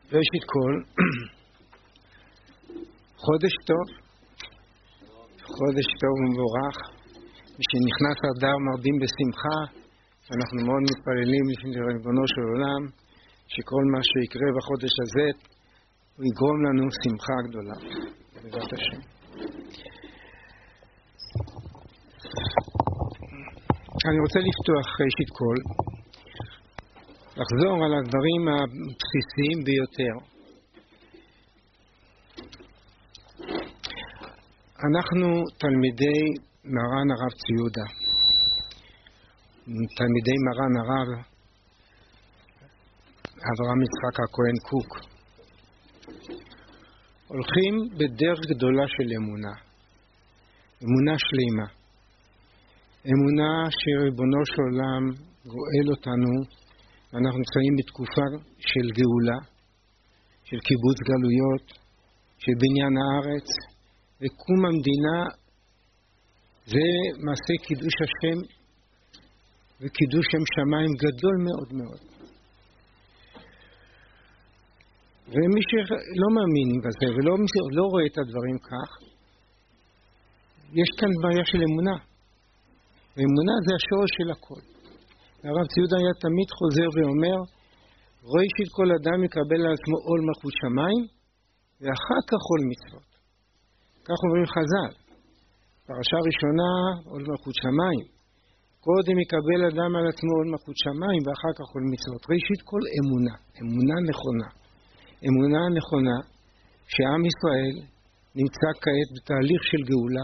ראשית כל, חודש טוב ומבורך. משנכנס אדר מרבים בשמחה, אנחנו מאוד מתפללים לפני ריבונו של עולם, שכל מה שיקרה בחודש הזה, הוא יגרום לנו שמחה גדולה. בעזרת השם. אני רוצה לפתוח ראשית כל, לחזור על הדברים הבסיסיים ביותר. אנחנו תלמידי מרן הרב ציודה, תלמידי מרן הרב אברהם יצחק הכהן קוק, הולכים בדרך גדולה של אמונה, אמונה שלמה, אמונה שריבונו של עולם גואל אותנו, ואנחנו נמצאים בתקופה של גאולה, של קיבוץ גלויות, של בניין הארץ, וקום המדינה זה מעשה קידוש השם וקידוש שם שמיים גדול מאוד מאוד. ומי שלא מאמין בזה ולא רואה את הדברים כך, יש כאן בעיה של אמונה. ואמונה זה השורש של הכל. הרב ציודה היה תמיד חוזר ואומר, ראשית כל אדם יקבל על עצמו עול מלכות שמיים, ואחר כך עול מצוות. כך אומרים חז"ל. פרשה ראשונה, עול מלכות שמיים. קודם יקבל אדם על עצמו עול מלכות שמיים, ואחר כך עול מצוות. ראשית כל אמונה, אמונה נכונה. אמונה נכונה שעם ישראל נמצא כעת בתהליך של גאולה,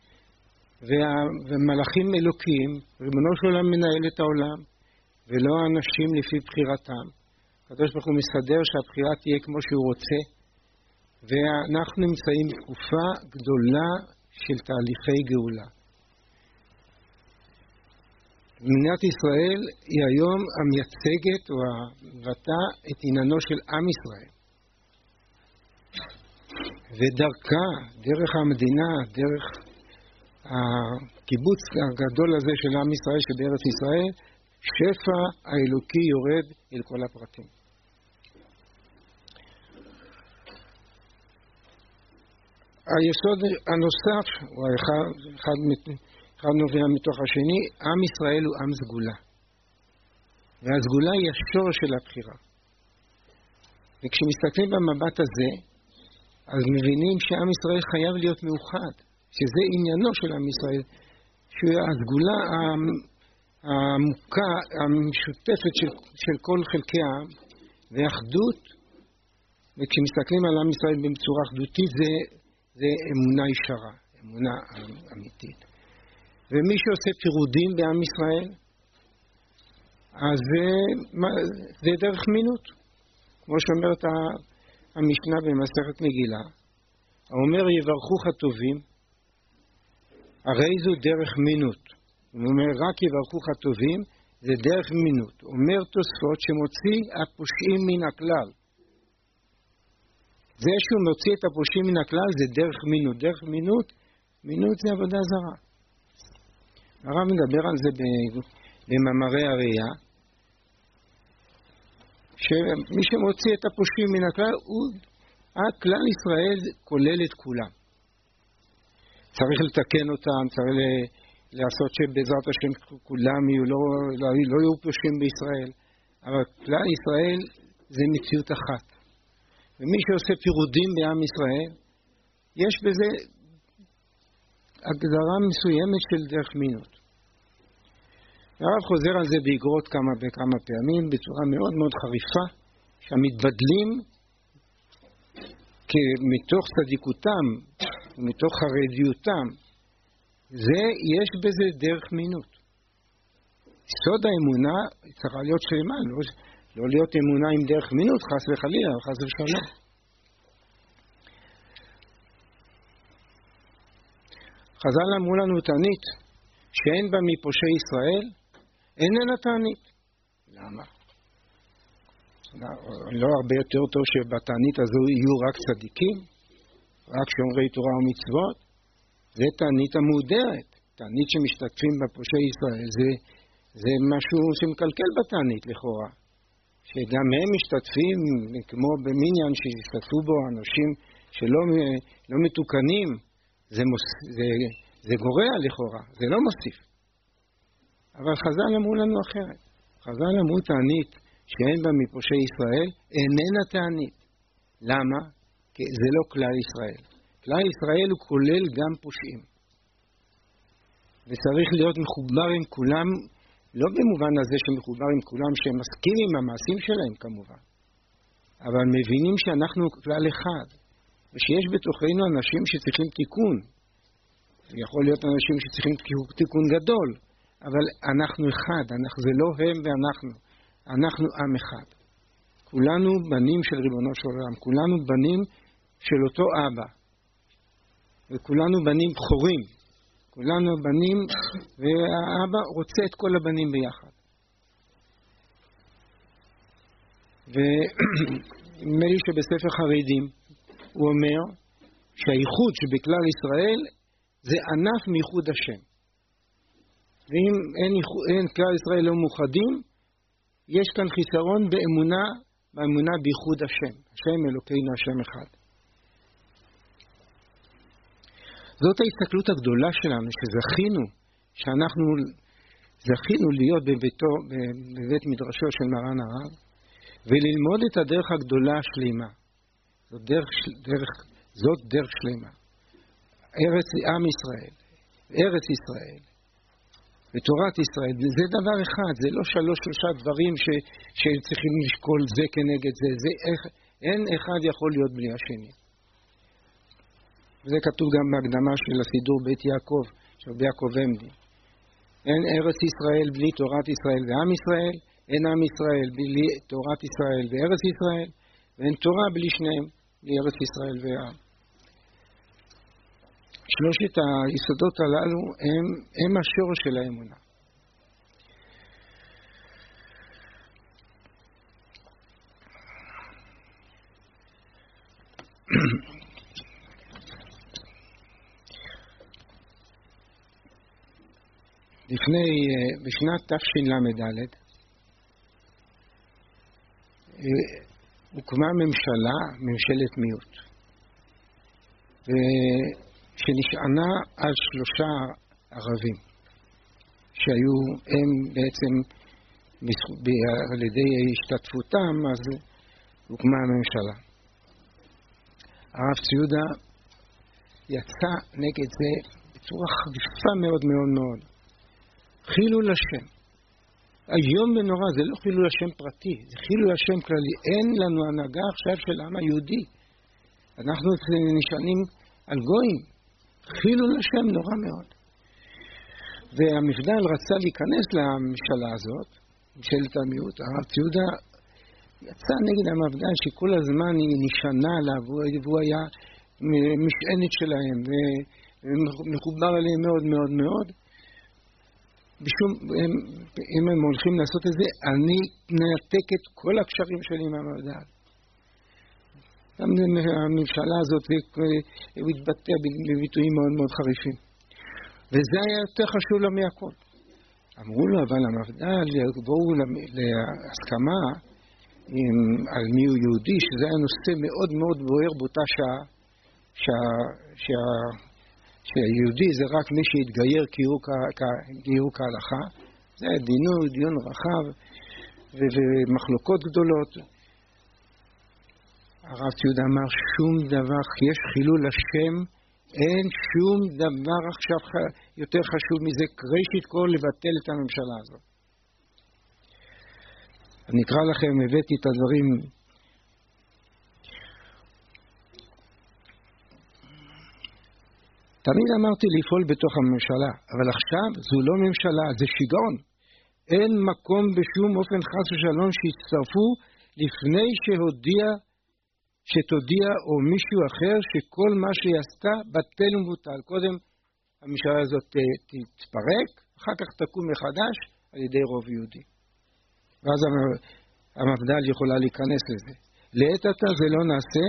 ומלאכים אלוקיים, ריבונו של עולם מנהל את העולם, ולא האנשים לפי בחירתם. הקדוש ברוך הוא מסדר שהבחירה תהיה כמו שהוא רוצה, ואנחנו נמצאים בתקופה גדולה של תהליכי גאולה. מדינת ישראל היא היום המייצגת או המבטא את עניינו של עם ישראל. ודרכה, דרך המדינה, דרך הקיבוץ הגדול הזה של עם ישראל שבארץ ישראל, שפע האלוקי יורד אל כל הפרטים. היסוד הנוסף, הוא אחד נובע מתוך השני, עם ישראל הוא עם סגולה. והסגולה היא השורש של הבחירה. וכשמסתכלים במבט הזה, אז מבינים שעם ישראל חייב להיות מאוחד, שזה עניינו של עם ישראל, שהסגולה העמוקה, המשותפת של כל חלקי העם, ואחדות, וכשמסתכלים על עם ישראל בצורה אחדותית, זה אמונה ישרה, אמונה אמיתית. ומי שעושה פירודים בעם ישראל, אז זה דרך מינות. כמו שאומרת המשנה במסכת מגילה, האומר יברכוך הטובים, הרי זו דרך מינות. הוא אומר רק יברכוך הטובים, זה דרך מינות. אומר תוספות שמוציא הפושעים מן הכלל. זה שהוא מוציא את הפושעים מן הכלל זה דרך מינות. דרך מינות זה עבודה זרה. הרב מדבר על זה במאמרי הראייה, שמי שמוציא את הפושעים מן הכלל, הכלל ישראל כולל את כולם. צריך לתקן אותם, צריך לעשות שבעזרת השם כולם לא יהיו פושעים בישראל, אבל כלל ישראל זה מציאות אחת. ומי שעושה פירודים בעם ישראל, יש בזה הגדרה מסוימת של דרך מינות. הרב חוזר על זה באגרות כמה פעמים, בצורה מאוד מאוד חריפה, שהמתבדלים מתוך צדיקותם, מתוך חרדיותם, יש בזה דרך מינות. סוד האמונה צריכה להיות שלמה, לא להיות אמונה עם דרך מינות, חס וחלילה, חס ושלום. חז"ל אמרו לנו תענית, שאין בה מפושעי ישראל, איננה תענית. למה? לא הרבה יותר טוב שבתענית הזו יהיו רק צדיקים, רק שומרי תורה ומצוות. זה תענית המודרת. תענית שמשתתפים בפושעי ישראל זה משהו שמקלקל בתענית לכאורה. שגם הם משתתפים, כמו במניין שהשתתפו בו אנשים שלא לא מתוקנים, זה גורע לכאורה, זה לא מוסיף. אבל חז"ל אמרו לנו אחרת. חז"ל אמרו תענית שאין בה מפושעי ישראל, איננה תענית. למה? כי זה לא כלל ישראל. כלל ישראל הוא כולל גם פושעים. וצריך להיות מחובר עם כולם, לא במובן הזה שמחובר עם כולם שהם מסכימים עם המעשים שלהם כמובן, אבל מבינים שאנחנו כלל אחד, ושיש בתוכנו אנשים שצריכים תיקון. יכול להיות אנשים שצריכים תיקון גדול, אבל אנחנו אחד, זה לא הם ואנחנו, אנחנו עם אחד. כולנו בנים של ריבונו של עולם, כולנו בנים של אותו אבא, וכולנו בנים בכורים, כולנו בנים, והאבא רוצה את כל הבנים ביחד. ונדמה לי שבספר חרדים הוא אומר שהייחוד שבכלל ישראל זה ענף מייחוד השם. ואם אין כלל ישראל לא מאוחדים, יש כאן חיסרון באמונה בייחוד השם. השם אלוקינו, השם אחד. זאת ההסתכלות הגדולה שלנו, שאנחנו זכינו להיות בבית מדרשו של מרן הרב, וללמוד את הדרך הגדולה השלימה. זאת דרך שלמה. עם ישראל, ארץ ישראל, ותורת ישראל, זה דבר אחד, זה לא שלושה דברים שצריכים לשקול זה כנגד זה, אין אחד יכול להיות בלי השני. וזה כתוב גם בהקדמה של הסידור בית יעקב, של רבי יעקב עמדי. אין ארץ ישראל בלי תורת ישראל ועם ישראל, אין עם ישראל בלי תורת ישראל וארץ ישראל, ואין תורה בלי שניהם, בלי ארץ ישראל ועם. שלושת היסודות הללו הם השורש של האמונה. בשנת תשל"ד הוקמה ממשלת מיעוט, שנשענה על 3 ערבים, שהיו הם בעצם על ידי השתתפותם, אז הוקמה הממשלה. הרב ציודה יצא נגד זה בצורה חריפה מאוד מאוד מאוד. חילול השם. היום ונורא, זה לא חילול השם פרטי, זה חילול השם כללי. אין לנו הנהגה עכשיו של העם היהודי. אנחנו נשענים על גויים. חילול השם נורא מאוד. והמפד"ל רצה להיכנס לממשלה הזאת, ממשלת המיעוט. הרב ציודה יצא נגד המפד"ל שכל הזמן היא נשענה עליו, והוא היה משענת שלהם, ומחובר עליהם מאוד מאוד מאוד. אם הם הולכים לעשות את זה, אני נעתק את כל הקשרים שלי מהמפד"ל. גם הממשלה הזאת התבטא בביטויים מאוד מאוד חריפים. וזה היה יותר חשוב לו מהכל. אמרו לו, אבל המפד"ל בואו להסכמה על מי הוא יהודי, שזה היה נושא מאוד מאוד בוער באותה שעה, שהיהודי זה רק מי שהתגייר גיור כהלכה. זה היה דיון רחב ומחלוקות גדולות. הרב ציודה אמר שום דבר, כי יש חילול השם, אין שום דבר עכשיו יותר חשוב מזה, ראשית כל לבטל את הממשלה הזאת. אני אקרא לכם, הבאתי את הדברים. תמיד אמרתי לפעול בתוך הממשלה, אבל עכשיו זו לא ממשלה, זה שיגעון. אין מקום בשום אופן חס ושלום שיצטרפו לפני שתודיע או מישהו אחר שכל מה שהיא עשתה בטל ומבוטל. קודם הממשלה הזאת תתפרק, אחר כך תקום מחדש על ידי רוב יהודי. ואז המפד"ל יכולה להיכנס לזה. לעת עתה זה לא נעשה.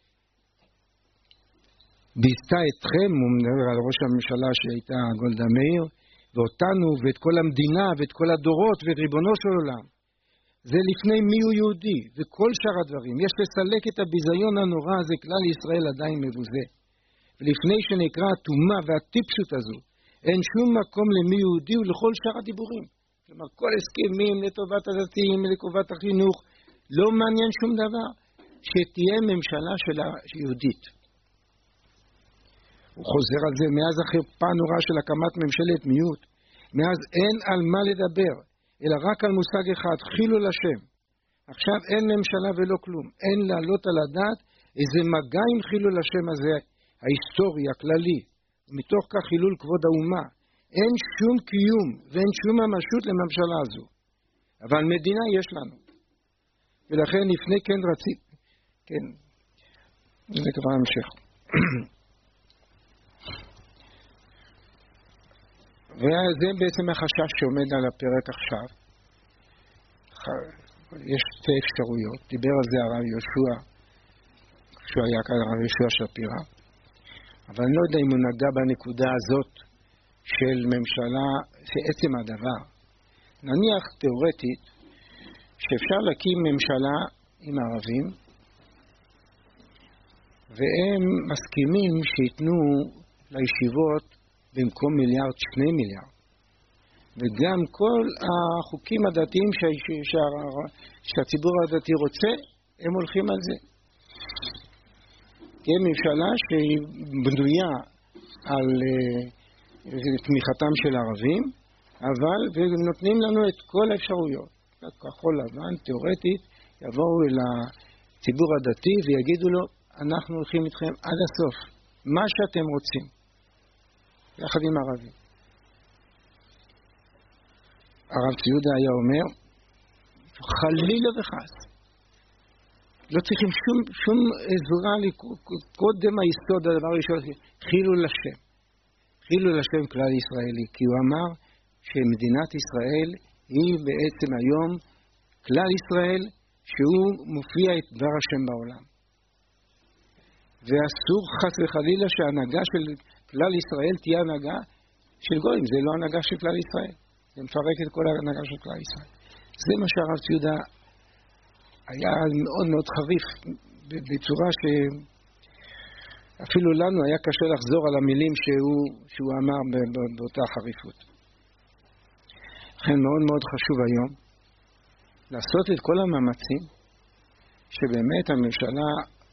ביזתה אתכם, הוא מדבר על ראש הממשלה שהייתה גולדה מאיר, ואותנו ואת כל המדינה ואת כל הדורות ואת ריבונו של עולם. זה לפני מי הוא יהודי, וכל שאר הדברים. יש לסלק את הביזיון הנורא הזה, כלל ישראל עדיין מבוזה. ולפני שנקרא התאומה והטיפשות הזו, אין שום מקום למי יהודי ולכל שאר הדיבורים. כלומר, כל הסכמים לטובת הדתיים, לטובת החינוך, לא מעניין שום דבר. שתהיה ממשלה יהודית. הוא חוזר על זה מאז החרפה הנוראה של הקמת ממשלת מיעוט. מאז אין על מה לדבר, אלא רק על מושג אחד, חילול השם. עכשיו אין ממשלה ולא כלום. אין לעלות על הדעת איזה מגע עם חילול השם הזה, ההיסטורי, הכללי. מתוך כך חילול כבוד האומה. אין שום קיום ואין שום ממשות לממשלה הזו. אבל מדינה יש לנו. ולכן לפני כן כן, זה כבר המשך. וזה בעצם החשש שעומד על הפרק עכשיו. יש שתי אפשרויות. דיבר על זה הרב יהושע, כשהוא היה כאן הרב יהושע שפירא. אבל אני לא יודע אם הוא נגע בנקודה הזאת של ממשלה, שעצם הדבר. נניח תיאורטית שאפשר להקים ממשלה עם ערבים, והם מסכימים שיתנו לישיבות במקום מיליארד 2 מיליארד. וגם כל החוקים הדתיים שהציבור הדתי רוצה, הם הולכים על זה. תהיה ממשלה שהיא בנויה על תמיכתם של ערבים, אבל נותנים לנו את כל האפשרויות. כחול לבן, תיאורטית, יבואו אל הציבור הדתי ויגידו לו, אנחנו הולכים איתכם עד הסוף, מה שאתם רוצים, יחד עם ערבים. הרב ציודה היה אומר, חלילה וחס, לא צריכים שום עזרה, קודם היסוד, הדבר הראשון, חילול השם. חילול השם כלל ישראלי, כי הוא אמר שמדינת ישראל היא בעצם היום כלל ישראל, שהוא מופיע את דבר השם בעולם. ואסור חס וחלילה שההנהגה של כלל ישראל תהיה הנהגה של גויים, זה לא הנהגה של כלל ישראל. זה מפרק את כל ההנהגה של כלל ישראל. זה מה שהרב ציודה היה מאוד מאוד חריף, בצורה שאפילו לנו היה קשה לחזור על המילים שהוא אמר באותה חריפות. לכן מאוד מאוד חשוב היום לעשות את כל המאמצים שבאמת הממשלה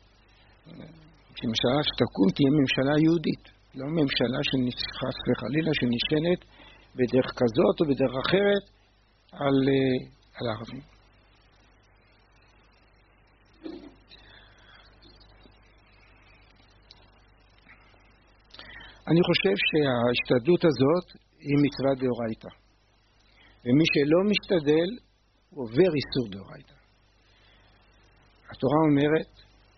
שתקום תהיה ממשלה יהודית, לא ממשלה חס וחלילה שנשענת בדרך כזאת או בדרך אחרת על הערבים. אני חושב שההשתדלות הזאת היא מצווה דאורייתא. ומי שלא משתדל הוא עובר איסור דאורייתא. התורה אומרת,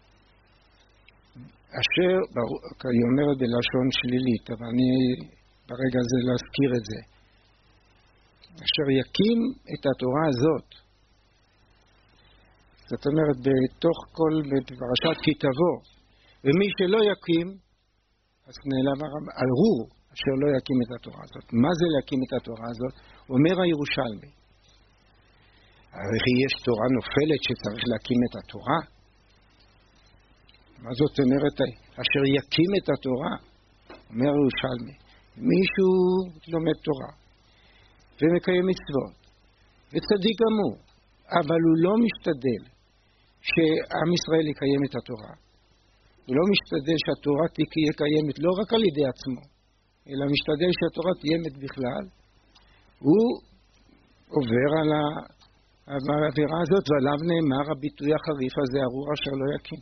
אשר, היא אומרת בלשון שלילית, אבל אני ברגע הזה לא אזכיר את זה. אשר יקים את התורה הזאת, זאת אומרת בתוך כל פרשת כי תבוא, ומי שלא יקים, אז נעלם ארור אשר לא יקים את התורה הזאת. מה זה להקים את התורה הזאת? אומר הירושלמי. הרי יש תורה נופלת שצריך להקים את התורה? מה זאת אומרת? אשר יקים את התורה, אומר הירושלמי. מישהו לומד תורה ומקיים מצוות וצדיק גמור, אבל הוא לא משתדל שעם ישראל יקיים את התורה. הוא לא משתדל שהתורה תהיה קיימת לא רק על ידי עצמו, אלא משתדל שהתורה תהיה בכלל. הוא עובר על העבירה הזאת, ועליו נאמר הביטוי החריף הזה, ארור אשר לא יקים.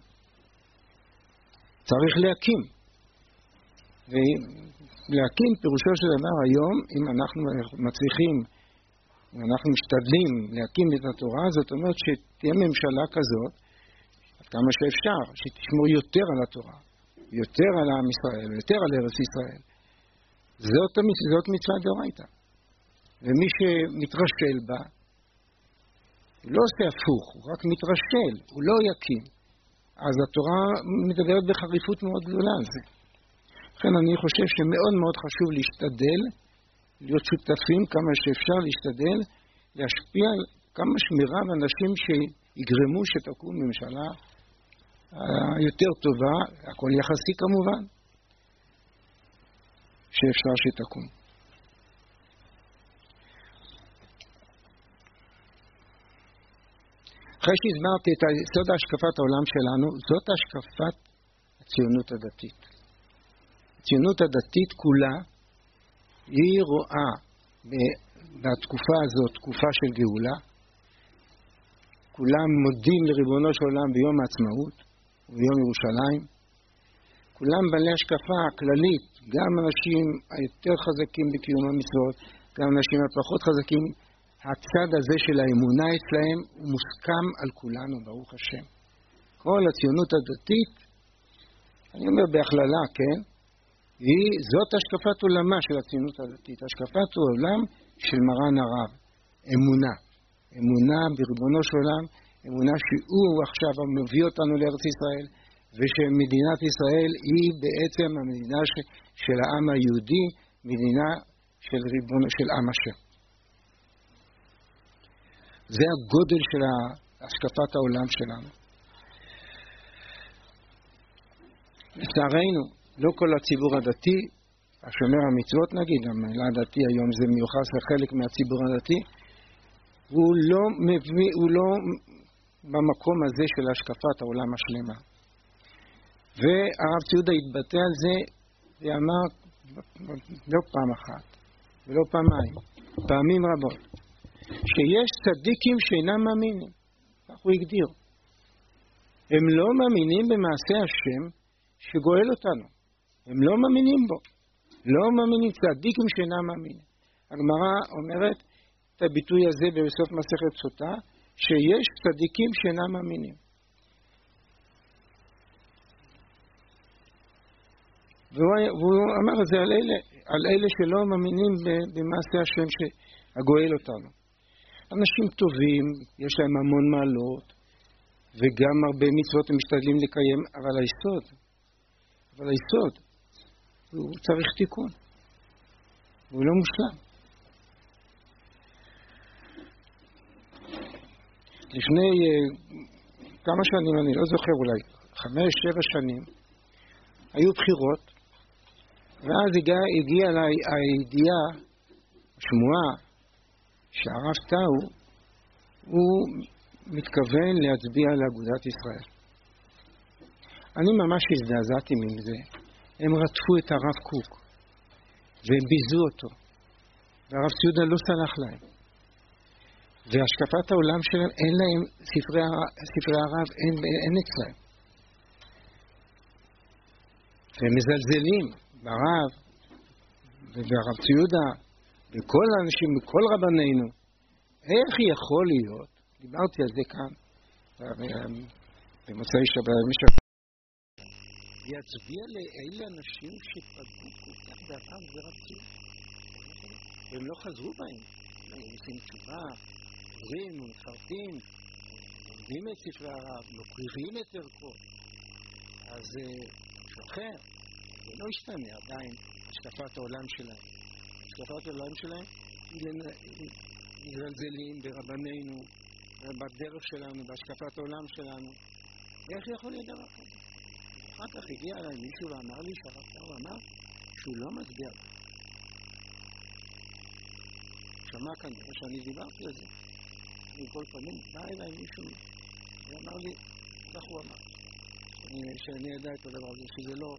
צריך להקים. ולהקים פירושו של דבר היום, אם אנחנו מצליחים, אנחנו משתדלים להקים את התורה, זאת אומרת שתהיה ממשלה כזאת, כמה שאפשר, שתשמור יותר על התורה, יותר על עם ישראל, יותר על ארץ ישראל. זאת מצווה דאורייתא. ומי שמתרשל בה, הוא לא עושה הפוך, הוא רק מתרשל, הוא לא יקים. אז התורה מדברת בחריפות מאוד גדולה על זה. לכן אני חושב שמאוד מאוד חשוב להשתדל, להיות שותפים כמה שאפשר להשתדל, להשפיע כמה שמירה ואנשים שיגרמו שתקום ממשלה יותר טובה, הכל יחסי כמובן, שאפשר שתקום. אחרי שהסברתי את יסוד השקפת העולם שלנו, זאת השקפת הציונות הדתית. הציונות הדתית כולה, היא רואה בתקופה הזאת, תקופה של גאולה, כולם מודים לריבונו של עולם ביום העצמאות וביום ירושלים, כולם בעלי השקפה הכללית, גם אנשים היותר חזקים בקיום המצוות, גם אנשים הפחות חזקים, הצד הזה של האמונה אצלהם הוא מוסכם על כולנו, ברוך השם. כל הציונות הדתית, אני אומר בהכללה, כן? זאת השקפת עולמה של הציונות הדתית, השקפת העולם של מרן הרב, אמונה. אמונה בריבונו של עולם, אמונה שהוא עכשיו מביא אותנו לארץ ישראל, ושמדינת ישראל היא בעצם המדינה של העם היהודי, מדינה של ריבונו של עם השם. זה הגודל של השקפת העולם שלנו. לצערנו, לא כל הציבור הדתי, השומר המצוות נגיד, המילה הדתי היום זה מיוחס לחלק מהציבור הדתי, הוא לא במקום הזה של השקפת העולם השלמה. והרב ציודה התבטא על זה ואמר לא פעם אחת ולא פעמיים, פעמים רבות, שיש צדיקים שאינם מאמינים, כך הוא הגדיר. הם לא מאמינים במעשה השם שגואל אותנו. הם לא מאמינים בו. לא מאמינים, צדיקים שאינם מאמינים. הגמרא אומרת את הביטוי הזה בסוף מסכת סוטה, שיש צדיקים שאינם מאמינים. והוא אמר את זה על אלה שלא מאמינים במעשה השם שגואל אותנו. אנשים טובים, יש להם המון מעלות, וגם הרבה מצוות הם משתדלים לקיים, אבל היסוד, הוא צריך תיקון. הוא לא מושלם. לפני כמה שנים, אני לא זוכר, אולי 5-7 שנים, היו בחירות, ואז הגיעה אליי הידיעה, השמועה, שהרב טאו, הוא מתכוון להצביע לאגודת ישראל. אני ממש הזדעזעתי מזה. הם רדפו את הרב קוק, והם ביזו אותו, והרב ציודה לא סלח להם. והשקפת העולם שלהם, אין להם, ספרי הרב, אין אצלהם. והם מזלזלים ברב, וברב ציודה, וכל האנשים, וכל רבנינו. איך יכול להיות, דיברתי על זה כאן, במוצאי שבת, יצביע לאלה אנשים שפגעו כל כך בהרב ורב ציודה. והם לא חזרו בהם. הם עושים תשובה, עוברים, מתחרטים, עומדים את ספרי הרב, מוכיחים את ערכו. אז שוחר, זה לא ישתנה עדיין השקפת העולם שלהם. השקפת העולם שלהם היא מזלזלים ברבנינו, בדרך שלנו, בהשקפת העולם שלנו. איך יכול להיות דבר כזה? אחר כך הגיע אליי מישהו ואמר לי שהרב טאו אמר שהוא לא מצביע. שמע כאן שאני דיברתי על זה. מכל פנים, בא אליי מישהו ואמר לי, כך הוא אמר. שאני ידע את הדבר הזה, שזה לא...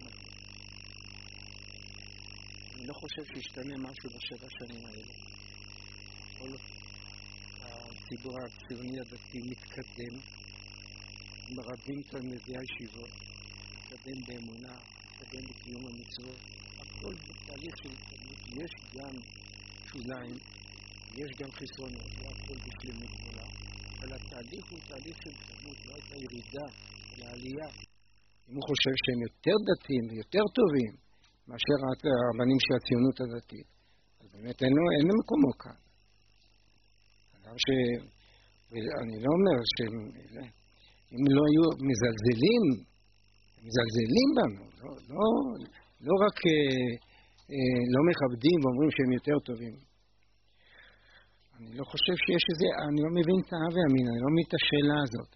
אני לא חושב שישתנה משהו ב7 שנים האלה. כל הציבור הציוני הדתי מתקדם, מרבים תלמידי הישיבות, מתקדם באמונה, מתקדם בקיום המצוות. הכל בתהליך של התקדמות. יש גם שוליים, יש גם חסרונות, לא הכל בשלמות גדולה. אבל התהליך הוא תהליך של התקדמות, לא הייתה ירידה, אלא עלייה. אם הוא חושב שהם יותר דתיים ויותר טובים מאשר הרבנים של הציונות הדתית, אז באמת אין לו מקומו כאן. אני לא אומר שאם לא היו מזלזלים בנו, לא רק לא מכבדים ואומרים שהם יותר טובים. אני לא חושב שיש איזה, אני לא מבין את ההווה אמין, אני לא מבין את השאלה הזאת.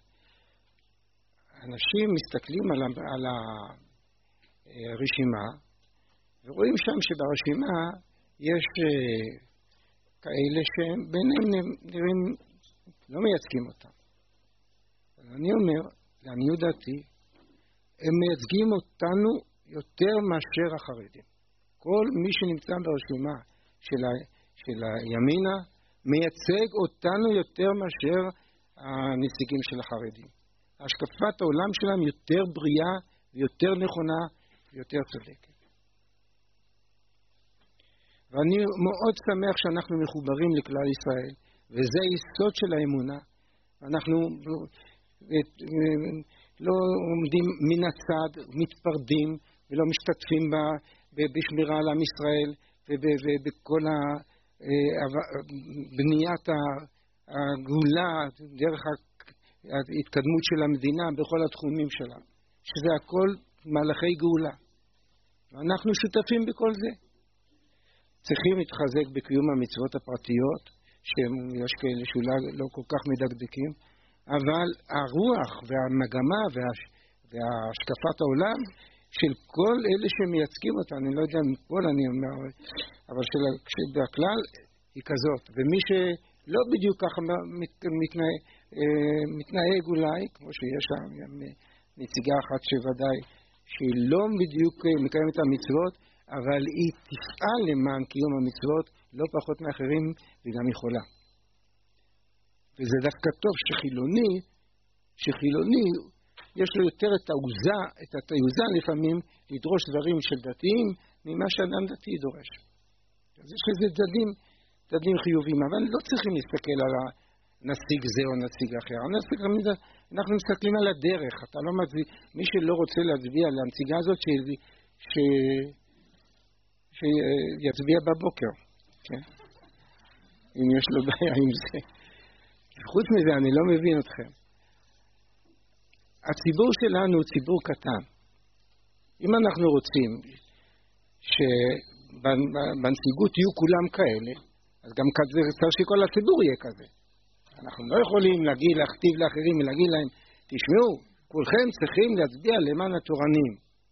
אנשים מסתכלים על הרשימה, ורואים שם שברשימה יש כאלה שביניהם נראים, לא מייצגים אותם. אני אומר, לעניות דעתי, הם מייצגים אותנו יותר מאשר החרדים. כל מי שנמצא ברשימה של הימינה, מייצג אותנו יותר מאשר הנציגים של החרדים. השקפת העולם שלהם יותר בריאה, ויותר נכונה, ויותר צודקת. ואני מאוד שמח שאנחנו מחוברים לכלל ישראל, וזה היסוד של האמונה. אנחנו לא עומדים מן הצד, מתפרדים, ולא משתתפים בשמירה על עם ישראל, ובכל בניית הגאולה, דרך ההתקדמות של המדינה בכל התחומים שלה, שזה הכל מהלכי גאולה. ואנחנו שותפים בכל זה. צריכים להתחזק בקיום המצוות הפרטיות, שיש כאלה שאולי לא כל כך מדקדקים, אבל הרוח והמגמה והשקפת העולם של כל אלה שמייצגים אותה, אני לא יודע מכל אני אומר, אבל בכלל היא כזאת. ומי שלא בדיוק ככה מתנהג אולי, כמו שיש שם נציגה אחת שוודאי, שהיא לא בדיוק מקיימת את המצוות, אבל היא תפעל למען קיום המצוות לא פחות מאחרים, וגם יכולה. וזה דווקא טוב שחילוני יש לו יותר את התעוזה לפעמים לדרוש דברים של דתיים ממה שאדם דתי דורש. אז יש לזה צדדים חיוביים, אבל לא צריכים להסתכל על הנציג זה או נציג אחר. אנחנו מסתכלים על הדרך. אתה לא מצביע, מי שלא רוצה להצביע על הנציגה הזאת שיצביע בבוקר, כן? אם יש לו בעיה עם זה. חוץ מזה, אני לא מבין אתכם. הציבור שלנו הוא ציבור קטן. אם אנחנו רוצים שבנציגות יהיו כולם כאלה, אז גם צריך שכל הציבור יהיה כזה. אנחנו לא יכולים להכתיב לאחרים ולהגיד להם, תשמעו, כולכם צריכים להצביע למען התורנים.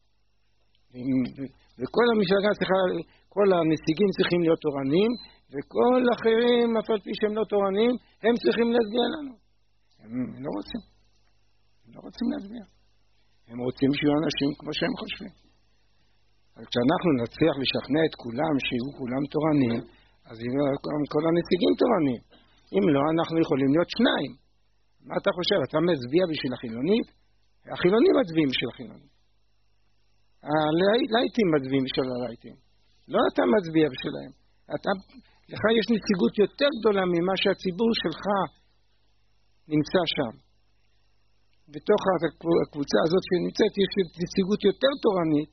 וכל המפלגה צריכה, כל הנציגים צריכים להיות תורנים, וכל האחרים, אף על פי שהם לא תורנים, הם צריכים להצביע לנו. הם לא רוצים. הם לא רוצים להצביע. הם רוצים שיהיו אנשים כמו שהם חושבים. אבל כשאנחנו נצליח לשכנע את כולם שיהיו כולם תורנים, אז יהיו כל הנציגים תורנים. אם לא, אנחנו יכולים להיות שניים. מה אתה חושב? אתה מצביע בשביל החילונית? החילונים מצביעים בשביל החילונים. הלייטים מצביעים בשביל הלייטים. לא אתה מצביע בשבילהם. לך יש נציגות יותר גדולה ממה שהציבור שלך נמצא שם. בתוך הקבוצה הזאת שנמצאת יש נציגות יותר תורנית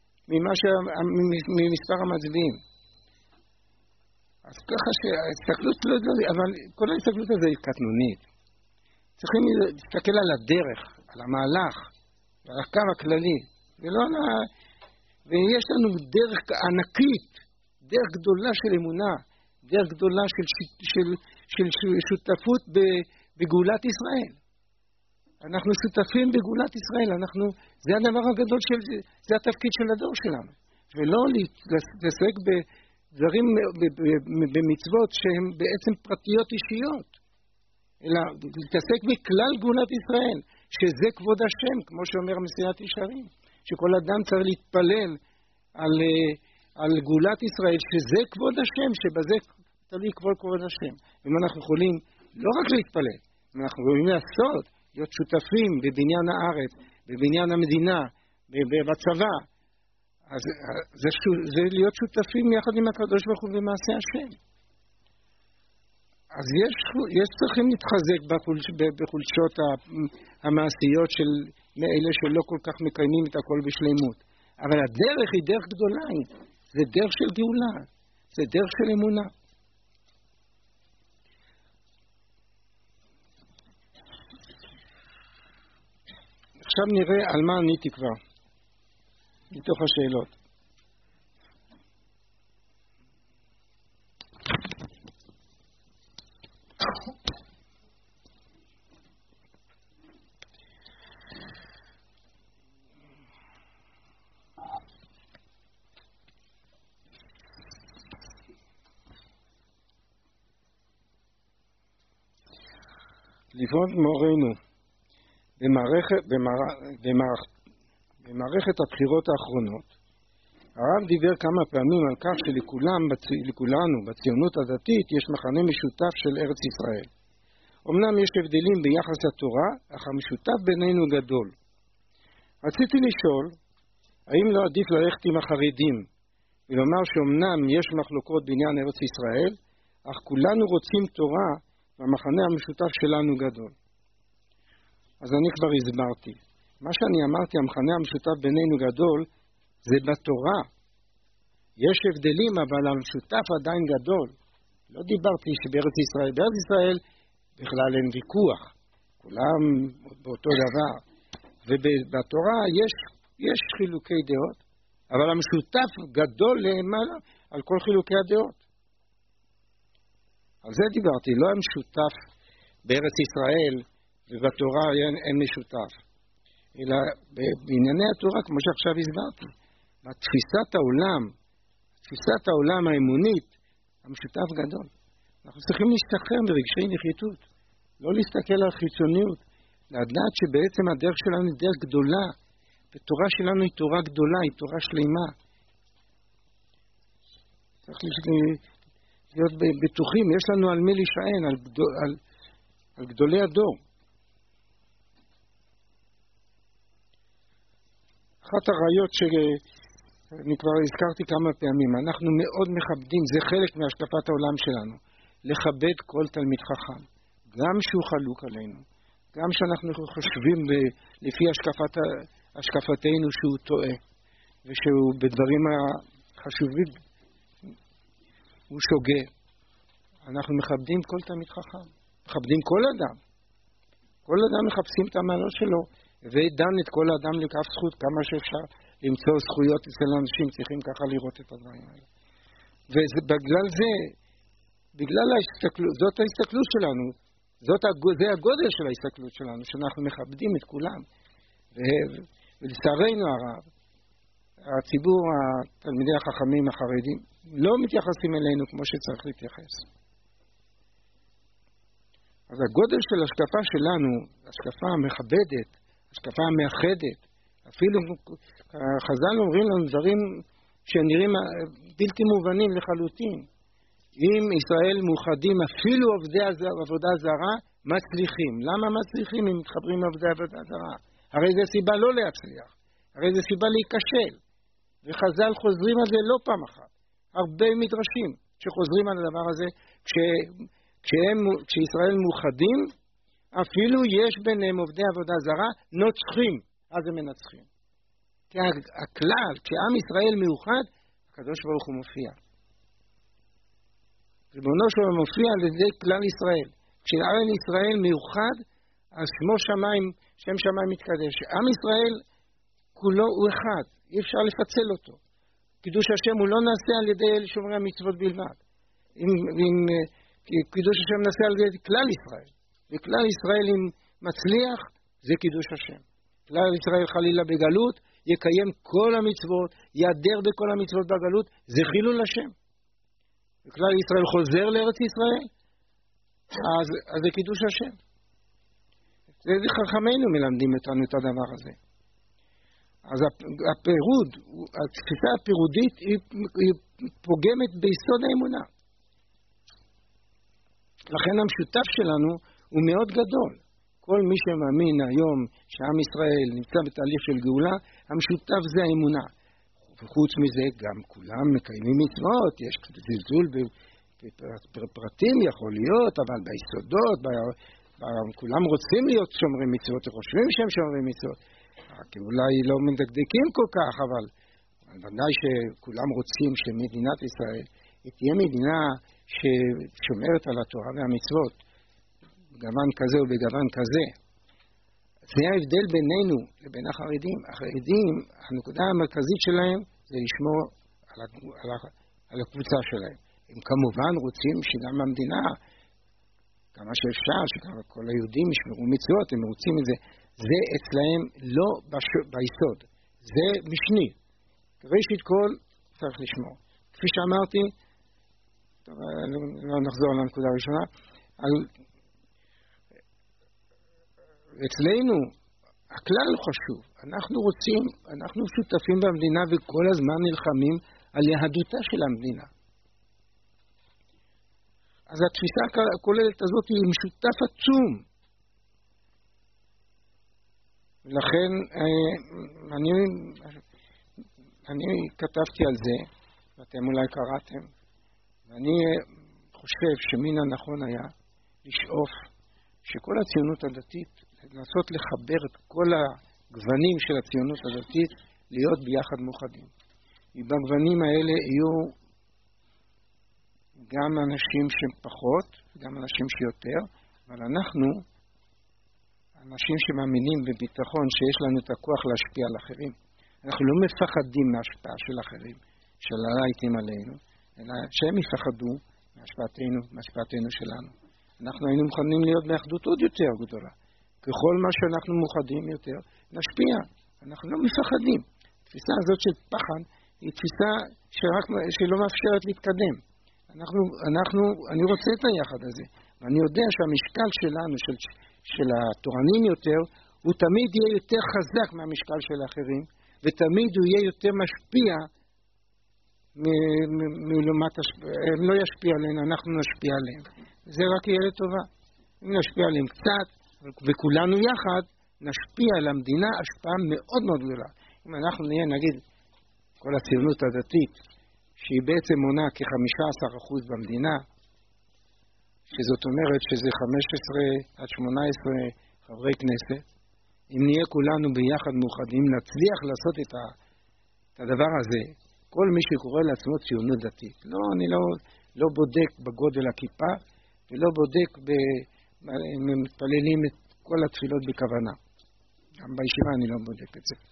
ממספר המצביעים. אז ככה שההסתכלות לא, אבל כל ההסתכלות הזו היא קטנונית. צריכים להסתכל על הדרך, על המהלך, על הקו הכללי, ולא על ויש לנו דרך ענקית, דרך גדולה של אמונה, דרך גדולה של שותפות בגאולת ישראל. אנחנו שותפים בגאולת ישראל, זה הדבר הגדול זה התפקיד של הדור שלנו. ולא להתעסק בדברים, במצוות שהן בעצם פרטיות אישיות, אלא להתעסק בכלל גאולת ישראל, שזה כבוד השם, כמו שאומר מסילת ישרים, שכל אדם צריך להתפלל על גאולת ישראל, שזה כבוד השם, שבזה תלוי כבוד השם. אם אנחנו יכולים לא רק להתפלל, אם אנחנו יכולים לעשות, להיות שותפים בבניין הארץ, בבניין המדינה, בצבא, אז זה להיות שותפים יחד עם הקדוש ברוך הוא במעשה השם. אז יש צריכים להתחזק בחולשות המעשיות של אלה שלא כל כך מקיימים את הכל בשלימות. אבל הדרך היא דרך גדולה, זה דרך של גאולה, זה דרך של אמונה. עכשיו נראה על מה עניתי כבר, מתוך השאלות. לפנות מורנו במערכת הבחירות האחרונות, הרב דיבר כמה פעמים על כך שלכולנו בציונות הדתית יש מכנה משותף של ארץ ישראל. אמנם יש הבדלים ביחס לתורה, אך המשותף בינינו גדול. רציתי לשאול, האם לא עדיף ללכת עם החרדים ולומר שאומנם יש מחלוקות בעניין ארץ ישראל, אך כולנו רוצים תורה והמחנה המשותף שלנו גדול. אז אני כבר הסברתי. מה שאני אמרתי, המחנה המשותף בינינו גדול, זה בתורה. יש הבדלים, אבל המשותף עדיין גדול. לא דיברתי שבארץ ישראל, בארץ ישראל בכלל אין ויכוח. כולם באותו דבר. ובתורה יש חילוקי דעות, אבל המשותף גדול למעלה על כל חילוקי הדעות. על זה דיברתי, לא המשותף בארץ ישראל ובתורה אין משותף. אלא בענייני התורה, כמו שעכשיו הסברתי, בתפיסת העולם האמונית, המשותף גדול. אנחנו צריכים להשתחרר מרגשי נחיתות, לא להסתכל על חיצוניות, לדעת שבעצם הדרך שלנו היא דרך גדולה, התורה שלנו היא תורה גדולה, היא תורה שלמה. צריך להיות בטוחים, יש לנו על מי להישען, על גדולי הדור. אחת הראיות שאני כבר הזכרתי כמה פעמים, אנחנו מאוד מכבדים, זה חלק מהשקפת העולם שלנו, לכבד כל תלמיד חכם, גם שהוא חלוק עלינו, גם שאנחנו חושבים לפי השקפתנו שהוא טועה, ושהוא בדברים החשובים, הוא שוגה. אנחנו מכבדים כל תלמיד חכם, מכבדים כל אדם. כל אדם מחפשים את המעלות שלו, ודן את כל האדם לכף זכות, כמה שאפשר למצוא זכויות אצל אנשים, צריכים ככה לראות את הדברים האלה. ובגלל זה, זאת ההסתכלות שלנו, זה הגודל של ההסתכלות שלנו, שאנחנו מכבדים את כולם. ולצערנו הרב, הציבור, התלמידי החכמים החרדים, לא מתייחסים אלינו כמו שצריך להתייחס. אז הגודל של השקפה שלנו, השקפה המכבדת, השקפה המאחדת, אפילו חז"ל אומרים לנו דברים שנראים בלתי מובנים לחלוטין. אם ישראל מאוחדים, אפילו עובדי עבודה זרה מצליחים. למה מצליחים אם מתחברים לעובדי עבודה זרה? הרי זה סיבה לא להצליח, הרי זה סיבה להיכשל. וחז"ל חוזרים על זה לא פעם אחת. הרבה מדרשים שחוזרים על הדבר הזה, כשישראל מאוחדים, אפילו יש ביניהם עובדי עבודה זרה, נוצחים, אז הם מנצחים. כי הכלל, כשעם ישראל מאוחד, הקדוש ברוך הוא מופיע. ריבונו שלו מופיע על ידי כלל ישראל. כשעם ישראל מאוחד, אז שם שמיים מתקדש. עם ישראל כולו הוא אחד, אי אפשר לפצל אותו. קידוש השם הוא לא נעשה על ידי שומרי המצוות בלבד. קידוש השם נעשה על ידי כלל ישראל. וכלל ישראל אם מצליח, זה קידוש השם. כלל ישראל חלילה בגלות, יקיים כל המצוות, יעדר בכל המצוות בגלות, זה חילול השם. וכלל ישראל חוזר לארץ ישראל, אז זה קידוש השם. זה חכמינו מלמדים אותנו את הדבר הזה. אז הפירוד, התפיסה הפירודית היא פוגמת ביסוד האמונה. לכן המשותף שלנו הוא מאוד גדול. כל מי שמאמין היום שעם ישראל נמצא בתהליך של גאולה, המשותף זה האמונה. וחוץ מזה גם כולם מקיימים מצוות, יש זלזול בפרטים יכול להיות, אבל ביסודות, כולם רוצים להיות שומרי מצוות, חושבים שהם שומרי מצוות. אולי לא מדקדקים כל כך, אבל ודאי שכולם רוצים שמדינת ישראל תהיה מדינה ששומרת על התורה והמצוות, בגוון כזה ובגוון כזה. זה ההבדל בינינו לבין החרדים. החרדים, הנקודה המרכזית שלהם זה לשמור על הקבוצה שלהם. הם כמובן רוצים שגם המדינה כמה שאפשר, שכל היהודים ישמרו מצוות, הם רוצים את זה. זה אצלהם לא ביסוד. זה משני. ראשית כל צריך לשמור. כפי שאמרתי, לא נחזור לנקודה הראשונה, אצלנו הכלל חשוב. אנחנו שותפים במדינה וכל הזמן נלחמים על יהדותה של המדינה. אז התפיסה הכוללת הזאת היא משותף עצום. ולכן אני כתבתי על זה, ואתם אולי קראתם, ואני חושב שמן הנכון היה לשאוף שכל הציונות הדתית, לנסות לחבר את כל הגוונים של הציונות הדתית, להיות ביחד מאוחדים. ובגוונים האלה יהיו גם אנשים שפחות, גם אנשים שיותר, אבל אנחנו, אנשים שמאמינים בביטחון שיש לנו את הכוח להשפיע על אחרים. אנחנו לא מפחדים מההשפעה של אחרים, של הלייטים עלינו, אלא שהם יפחדו מהשפעתנו שלנו. אנחנו היינו מוכנים להיות באחדות עוד יותר גדולה. ככל מה שאנחנו מאוחדים יותר, נשפיע. אנחנו לא מפחדים. התפיסה הזאת של פחד היא תפיסה שלא מאפשרת להתקדם. אני רוצה את היחד הזה. ואני יודע שהמשקל שלנו, של התורנים יותר, הוא תמיד יהיה יותר חזק מהמשקל של האחרים, ותמיד הוא יהיה יותר משפיע הם לא ישפיע עלינו, אנחנו נשפיע עליהם. זה רק יהיה לטובה. אם נשפיע עליהם קצת, וכולנו יחד, נשפיע על המדינה השפעה מאוד מאוד גדולה. אם אנחנו נהיה, נגיד, כל הציונות הדתית, שהיא בעצם מונה כ-15% במדינה, שזאת אומרת שזה 15 עד 18 חברי כנסת, אם נהיה כולנו ביחד מאוחדים, נצליח לעשות את הדבר הזה, כל מי שקורא לעצמו ציונות דתית. לא, אני לא בודק בגודל הכיפה, ולא בודק אם מתפללים את כל התפילות בכוונה. גם בישיבה אני לא בודק את זה.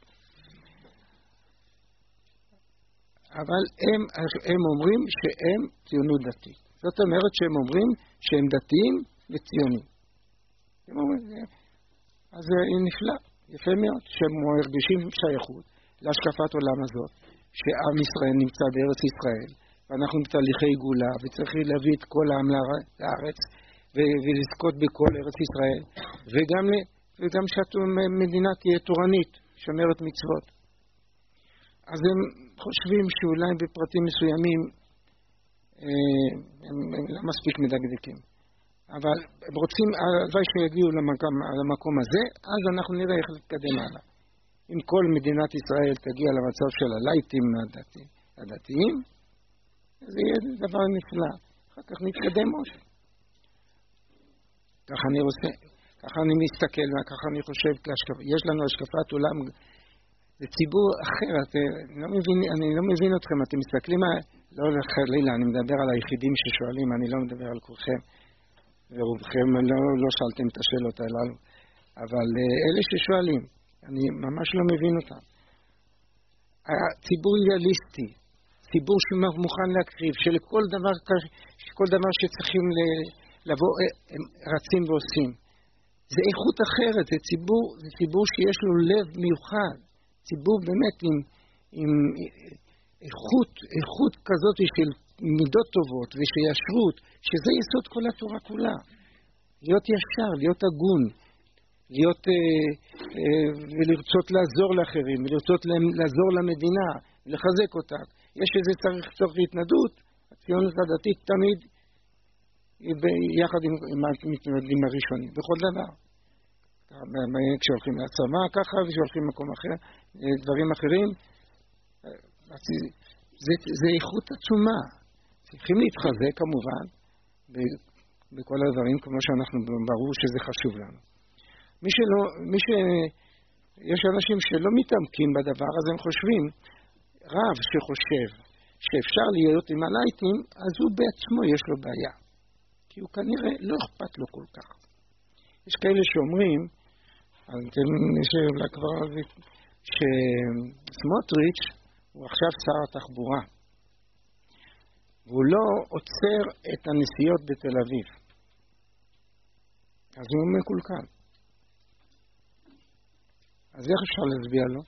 אבל הם אומרים שהם ציונות דתית. זאת אומרת שהם אומרים שהם דתיים וציונים. הם אומרים, אז זה נפלא, יפה מאוד, שהם מרגישים שייכות להשקפת עולם הזאת, שעם ישראל נמצא בארץ ישראל, ואנחנו בתהליכי גאולה, וצריך להביא את כל העם לארץ, ולזכות בכל ארץ ישראל, וגם שהמדינה תהיה תורנית, שומרת מצוות. אז הם חושבים שאולי בפרטים מסוימים הם לא מספיק מדקדקים. אבל הם רוצים, הלוואי שיגיעו למקום הזה, אז אנחנו נראה איך להתקדם הלאה. אם כל מדינת ישראל תגיע למצב של הלייטים הדתיים, זה יהיה דבר נפלא. אחר כך נתקדם עוד. ככה אני רוצה, ככה אני מסתכל, וככה אני חושב, יש לנו השקפת עולם, זה ציבור אחר, אני לא מבין אתכם, אתם מסתכלים, לא חלילה, אני מדבר על היחידים ששואלים, אני לא מדבר על כולכם, ורובכם לא שאלתם את השאלות הללו, אבל אלה ששואלים, אני ממש לא מבין אותם. ציבור אידיאליסטי, ציבור שמוכן להקריב, שכל דבר שצריכים לבוא, הם רצים ועושים. זה איכות אחרת, זה ציבור שיש לו לב מיוחד, ציבור באמת עם איכות כזאת של מידות טובות ושישרות, שזה יסוד כל התורה כולה. להיות ישר, להיות הגון, ולרצות לעזור לאחרים, ולרצות לעזור למדינה, ולחזק אותה. יש איזה צורך להתנדות, הציונות הדתית תמיד יחד עם המתנדדים הראשונים, בכל דבר. כשהולכים לצבא ככה, וכשהולכים למקום אחר, דברים אחרים, זה איכות עצומה. צריכים להתחזק כמובן, בכל הדברים, כמו שאנחנו ברור שזה חשוב לנו. יש אנשים שלא מתעמקים בדבר, אז הם חושבים, רב שחושב שאפשר להיות עם הלייטים, אז הוא בעצמו יש לו בעיה. כי הוא כנראה לא אכפת לו כל כך. יש כאלה שאומרים, שסמוטריץ' הוא עכשיו שר התחבורה, והוא לא עוצר את הנסיעות בתל אביב. אז הוא מקולקל. אז איך אפשר להצביע לו?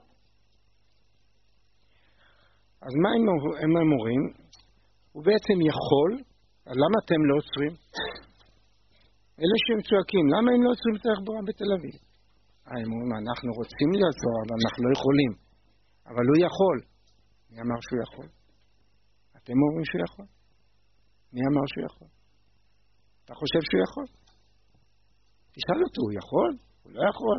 אז מה הם אומרים? הוא בעצם יכול, למה אתם לא עוצרים? אלה שהם צועקים, למה הם לא עוצרים את התחבורה בתל אביב? הם אומרים, אנחנו רוצים לעצור, אבל אנחנו לא יכולים. אבל הוא יכול. מי אמר שהוא יכול? אתם אומרים שהוא יכול? מי אמר שהוא יכול? אתה חושב שהוא יכול? תשאל אותו, הוא יכול? הוא לא יכול?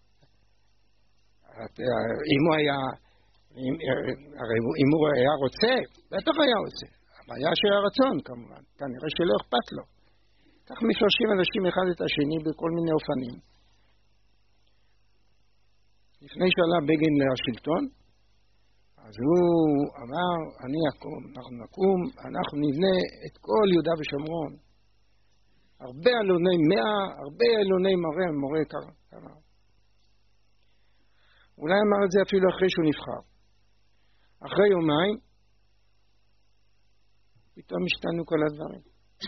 אם הוא היה, אם הוא היה רוצה, בטח היה רוצה. הבעיה של הרצון כמובן, כנראה שלא אכפת לו. כך מפרשים אנשים אחד את השני בכל מיני אופנים. לפני שעלה בגין לשלטון, אז הוא אמר, אנחנו נקום, אנחנו נבנה את כל יהודה ושומרון. הרבה אלוני מאה, הרבה אלוני מורה קרה. אולי אמר את זה אפילו אחרי שהוא נבחר. אחרי יומיים, פתאום השתנו כל הדברים.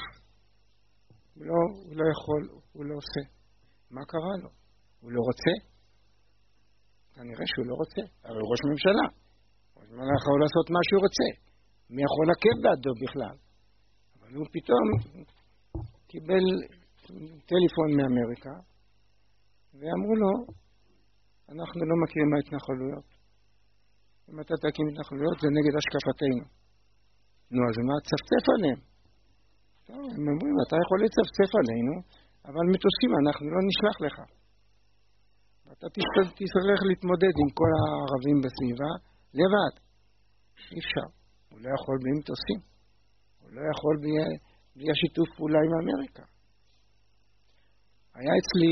הוא לא יכול, הוא לא עושה. מה קרה לו? הוא לא רוצה? כנראה שהוא לא רוצה. הרי הוא ראש ממשלה. ראש ממשלה יכול לעשות מה שהוא רוצה. מי יכול לעכב בעדו בכלל? אבל הוא פתאום קיבל טלפון מאמריקה, ואמרו לו, אנחנו לא מכירים מההתנחלויות. אם אתה תקים התנחלויות, זה נגד השקפתנו. נו, אז מה? תצפצף עליהם. טוב, הם אומרים, אתה יכול לצפצף עלינו, אבל מטוסים אנחנו לא נשלח לך. אתה תצטרך להתמודד עם כל הערבים בסביבה, לבד. אי אפשר. הוא לא יכול בלי מטוסים. הוא לא יכול בלי השיתוף פעולה עם אמריקה. היה אצלי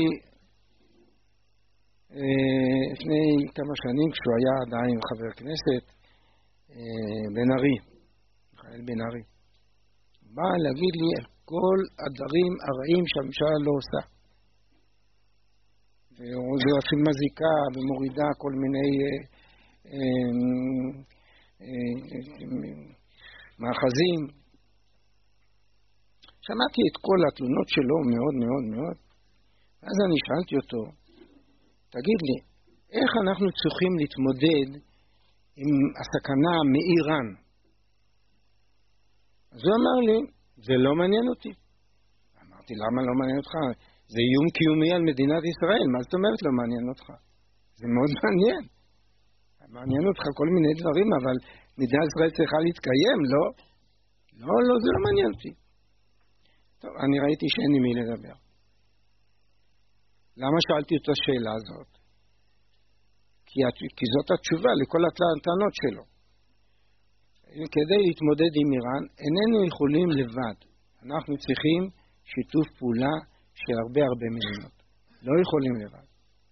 לפני כמה שנים, כשהוא היה עדיין חבר כנסת, בן ארי, מיכאל בן ארי. בא להגיד לי על כל הדברים הרעים שהממשלה לא עושה. והוא אפילו מזיקה ומורידה כל מיני מאחזים. שמעתי את כל התלונות שלו מאוד מאוד מאוד, ואז אני שאלתי אותו, תגיד לי, איך אנחנו צריכים להתמודד עם הסכנה מאיראן? אז הוא אמר לי, זה לא מעניין אותי. אמרתי, למה לא מעניין אותך? זה איום קיומי על מדינת ישראל, מה זאת אומרת לא מעניין אותך? זה מאוד מעניין. מעניין אותך כל מיני דברים, אבל מדינת ישראל צריכה להתקיים, לא? לא, זה לא מעניין אותי. טוב, אני ראיתי שאין לי מי לדבר. למה שאלתי את השאלה הזאת? כי זאת התשובה לכל הטענות שלו. כדי להתמודד עם איראן, איננו יכולים לבד. אנחנו צריכים שיתוף פעולה של הרבה מדינות. לא יכולים לבד.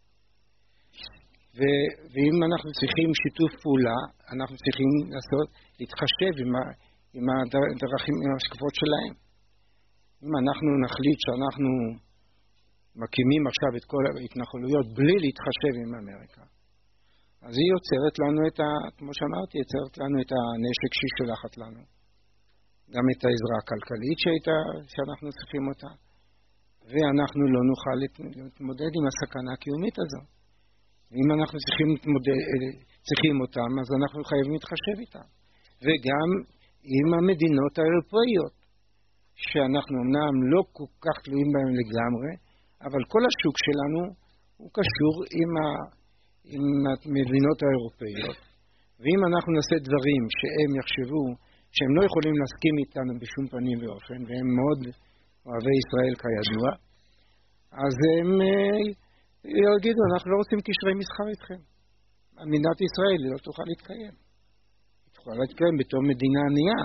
ואם אנחנו צריכים שיתוף פעולה, אנחנו צריכים להתחשב עם הדרכים, עם השקפות שלהם. אם אנחנו נחליט שאנחנו מקימים עכשיו את כל ההתנחלויות בלי להתחשב עם אמריקה, אז היא יוצרת לנו כמו שאמרתי, יוצרת לנו את הנשק שהיא שולחת לנו. גם את העזרה הכלכלית שאנחנו צריכים אותה. ואנחנו לא נוכל להתמודד עם הסכנה הקיומית הזו. ואם אנחנו צריכים אותם, אז אנחנו חייבים להתחשב איתם. וגם עם המדינות האירופאיות, שאנחנו אמנם לא כל כך תלויים בהם לגמרי, אבל כל השוק שלנו הוא קשור עם המדינות האירופאיות. ואם אנחנו נעשה דברים שהם יחשבו שהם לא יכולים להסכים איתנו בשום פנים ואופן, והם מאוד אוהבי ישראל כידוע, אז הם יגידו, אנחנו לא רוצים קשרי מסחר איתכם. מדינת ישראל לא תוכל להתקיים. היא תוכל להתקיים בתור מדינה ענייה,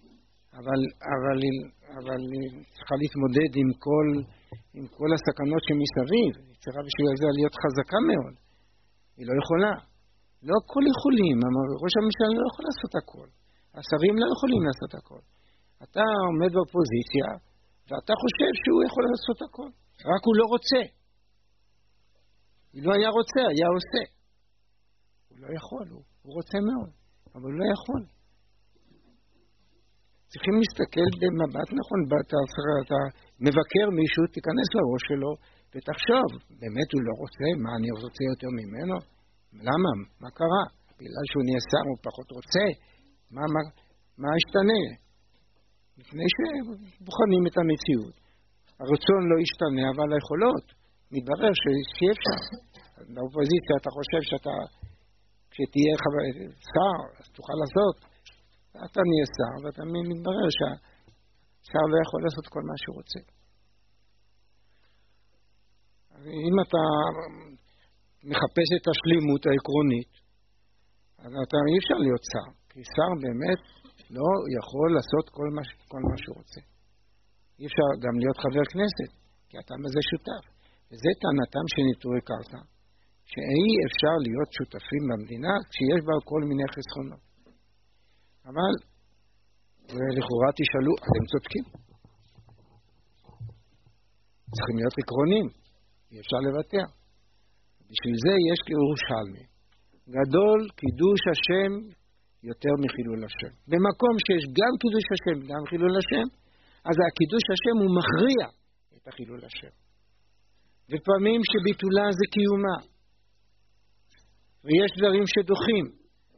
אבל היא צריכה להתמודד עם כל הסכנות שמסביב. היא צריכה בשביל זה להיות חזקה מאוד. היא לא יכולה. לא הכל יכולים. ראש הממשלה לא יכול לעשות הכל. השרים לא יכולים לעשות הכל. אתה עומד באופוזיציה, ואתה חושב שהוא יכול לעשות הכל. רק הוא לא רוצה. אם לא היה רוצה, היה עושה. הוא לא יכול, הוא רוצה מאוד, אבל הוא לא יכול. צריכים להסתכל במבט נכון, אתה מבקר מישהו, תיכנס לראש שלו ותחשוב, באמת הוא לא רוצה, מה אני רוצה יותר ממנו? למה? מה קרה? בגלל שהוא נהיה שר הוא פחות רוצה? מה השתנה? לפני שבוחנים את המציאות. הרצון לא ישתנה, אבל היכולות, מתברר שאי אפשר. באופוזיציה אתה חושב כשתהיה שר, אז תוכל לעשות. אתה נהיה שר, ואתה מתברר שהשר לא יכול לעשות כל מה שהוא רוצה. אם אתה מחפש את השלימות העקרונית, אז אתה אי אפשר להיות שר, כי שר באמת לא יכול לעשות כל מה שהוא רוצה. אי אפשר גם להיות חבר כנסת, כי אתה בזה שותף. וזה טענתם של ניטורי קרתא, שאי אפשר להיות שותפים במדינה כשיש בה כל מיני חסכונות. אבל לכאורה תשאלו, אתם צודקים. צריכים להיות עקרונים, אי אפשר לוותר. בשביל זה יש כירושלמי. גדול קידוש השם יותר מחילול השם. במקום שיש גם קידוש השם, גם חילול השם, אז הקידוש השם הוא מכריע את החילול השם. ופעמים שביטולה זה קיומה. ויש דברים שדוחים.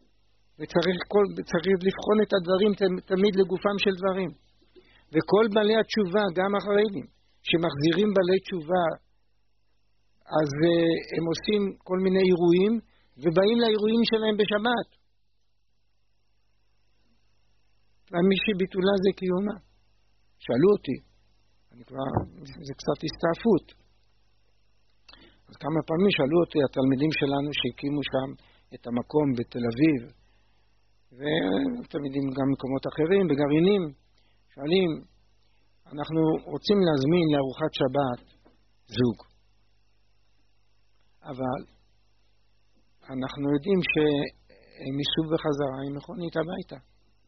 וצריך לבחון את הדברים תמיד לגופם של דברים. וכל בעלי התשובה, גם החרדים, שמחזירים בעלי תשובה, אז הם עושים כל מיני אירועים, ובאים לאירועים שלהם בשבת. ומי שביטולה זה קיומה. שאלו אותי, זה קצת הסתעפות. אז כמה פעמים שאלו אותי התלמידים שלנו שהקימו שם את המקום בתל אביב, ותלמידים גם מקומות אחרים, בגרעינים, שואלים, אנחנו רוצים להזמין לארוחת שבת זוג. אבל אנחנו יודעים שהם ייסעו בחזרה עם מכונית הביתה.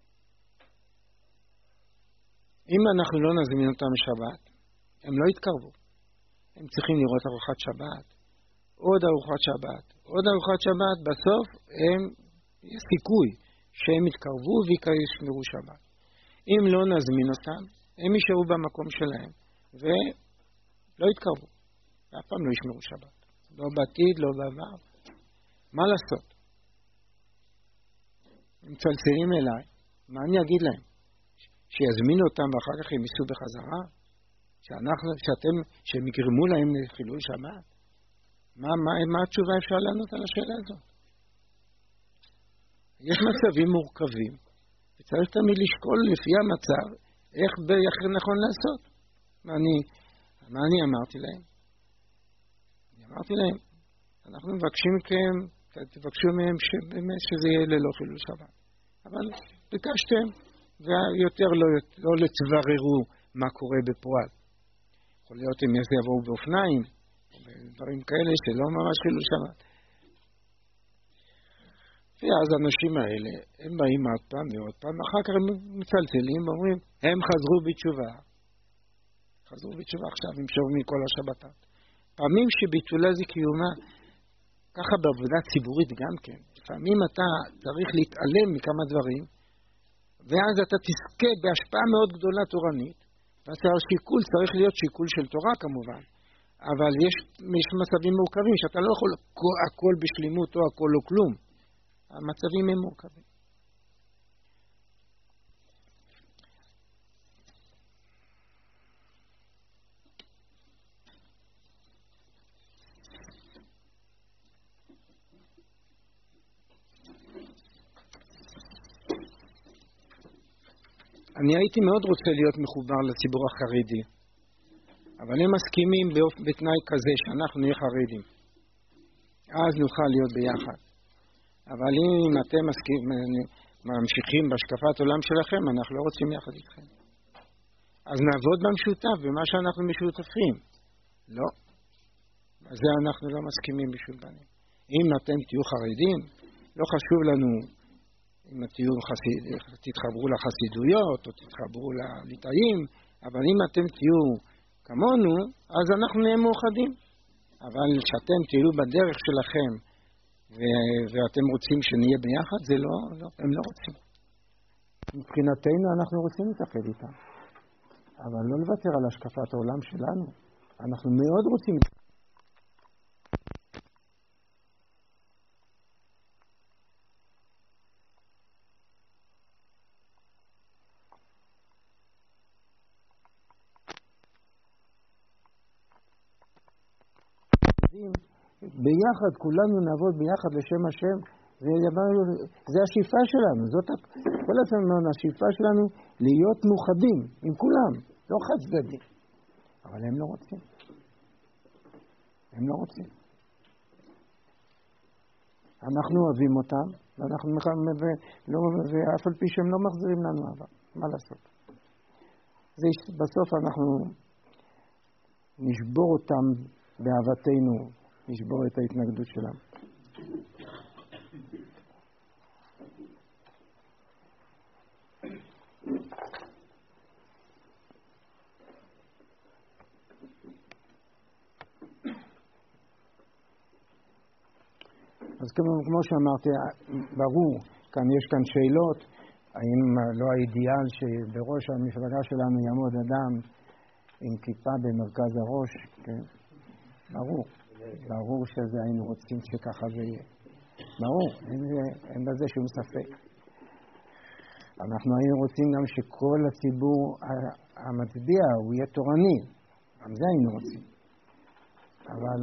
אם אנחנו לא נזמין אותם לשבת, הם לא יתקרבו. הם צריכים לראות ארוחת שבת, עוד ארוחת שבת, עוד ארוחת שבת, בסוף יש סיכוי שהם יתקרבו וישמרו שבת. אם לא נזמין אותם, הם יישארו במקום שלהם, ולא יתקרבו. אף פעם לא ישמרו שבת. לא בעתיד, לא בעבר. מה לעשות? הם צלצלים אליי, מה אני אגיד להם? שיזמינו אותם ואחר כך הם ייסעו בחזרה? שהם יגרמו להם לחילול שבת? מה התשובה אפשר לענות על השאלה הזאת? יש מצבים מורכבים, וצריך תמיד לשקול לפי המצב איך נכון לעשות. מה אני אמרתי להם? אמרתי להם, אנחנו מבקשים מכם, תבקשו מהם שבאמת שזה יהיה ללא חילול שבת. אבל ביקשתם, ויותר לא לצבררו מה קורה בפועל. יכול להיות אם יבואו באופניים, ודברים כאלה שלא ממש חילול שבת. ואז האנשים האלה, הם באים עוד פעם ועוד פעם, אחר כך הם מצלצלים ואומרים, הם חזרו בתשובה. חזרו בתשובה עכשיו, הם שרו מכל השבתות. פעמים שביטולה זה קיומה, ככה בעבודה ציבורית גם כן. לפעמים אתה צריך להתעלם מכמה דברים, ואז אתה תזכה בהשפעה מאוד גדולה תורנית, ואז השיקול צריך להיות שיקול של תורה כמובן, אבל יש מצבים מורכבים שאתה לא יכול הכל בשלימות או הכל לא כלום. המצבים הם מורכבים. אני הייתי מאוד רוצה להיות מחובר לציבור החרדי, אבל הם מסכימים בתנאי כזה שאנחנו נהיה חרדים. אז נוכל להיות ביחד. אבל אם אתם ממשיכים בהשקפת עולם שלכם, אנחנו לא רוצים יחד איתכם. אז נעבוד במשותף במה שאנחנו משותפים. לא. אז זה אנחנו לא מסכימים בשביל בנים. אם אתם תהיו חרדים, לא חשוב לנו אם תתחברו לחסידויות או תתחברו לליטאים, אבל אם אתם תהיו כמונו, אז אנחנו נהיה מאוחדים. אבל שאתם תהיו בדרך שלכם, ואתם רוצים שנהיה ביחד, זה לא, הם לא רוצים. מבחינתנו אנחנו רוצים להתאחד איתם. אבל לא לוותר על השקפת העולם שלנו. אנחנו מאוד רוצים... ביחד, כולנו נעבוד ביחד לשם השם. זה השאיפה שלנו. זאת כל הזמן השאיפה שלנו להיות מאוחדים עם כולם, לא חד צדדי. אבל הם לא רוצים. הם לא רוצים. אנחנו אוהבים אותם, ואף על פי שהם לא מחזירים לנו אהבה. מה לעשות? בסוף אנחנו נשבור אותם באהבתנו, נשבור את ההתנגדות שלהם. אז כמו שאמרתי, ברור, יש כאן שאלות, האם לא האידיאל שבראש המפלגה שלנו יעמוד אדם עם כיפה במרכז הראש, כן? ברור שזה היינו רוצים שככה זה יהיה. ברור, אין בזה שום ספק. אנחנו היינו רוצים גם שכל הציבור המצביע הוא יהיה תורני, גם זה היינו רוצים. אבל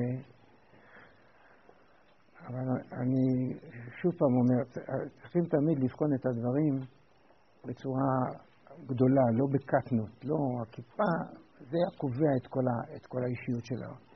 אני שוב פעם אומר, צריכים תמיד לבחון את הדברים בצורה גדולה, לא בקטנות, לא הכיפה, זה הקובע את כל האישיות שלנו.